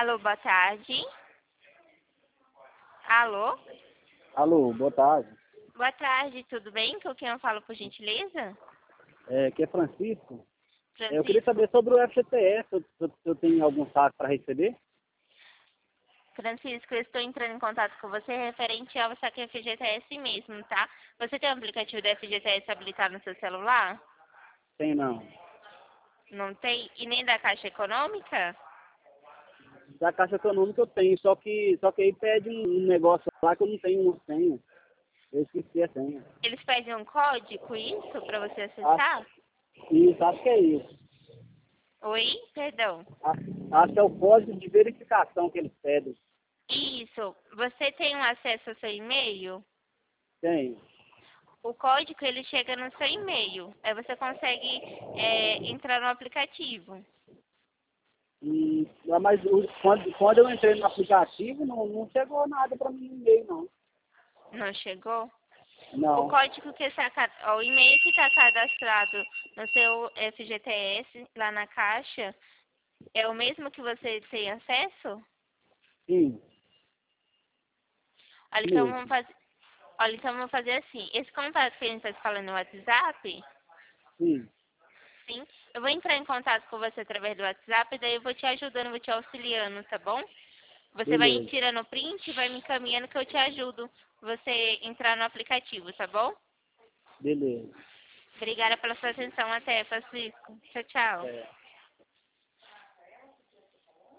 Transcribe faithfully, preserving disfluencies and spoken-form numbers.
Alô, boa tarde. Alô? Alô, boa tarde. Boa tarde, tudo bem? Com quem eu falo, por gentileza? É, aqui é Francisco. É, eu queria Francisco? saber sobre o F G T S, se eu, se eu- se eu tenho algum saco para receber. Francisco, eu estou entrando em contato com você referente ao saque F G T S mesmo, tá? Você tem o aplicativo do F G T S habilitado no seu celular? Tem não. Não tem? E nem da Caixa Econômica? Da Caixa Econômica eu tenho, só que, só que aí pede um negócio lá que eu não tenho uma senha. Eu esqueci a senha. Eles pedem um código, isso, para você Acho, acessar? isso, acho que é isso. Oi? Perdão. Acho, acho que é o código de verificação que eles pedem. Isso. Você tem um acesso ao seu e-mail? Tem. O código, ele chega no seu e-mail. Aí você consegue é, entrar no aplicativo. E, ah, mas o- quando, quando eu entrei no aplicativo, não, não chegou nada para mim no e-mail, não. Não chegou? O Não. código que está, ca- ó, o e-mail que está cadastrado no seu F G T S, lá na caixa, é o mesmo que você tem acesso? Sim, Olha, então mesmo. vamos fazer, olha, então vamos fazer assim. Esse contato que a gente está falando no WhatsApp, Sim, sim, eu vou entrar em contato com você através do WhatsApp, daí eu vou te ajudando, vou te auxiliando, tá bom? Você vai beleza. tirando o print e vai me encaminhando que eu te ajudo você entrar no aplicativo, tá bom? Beleza. Obrigada pela sua atenção. Até, Francisco. Tchau, tchau. É.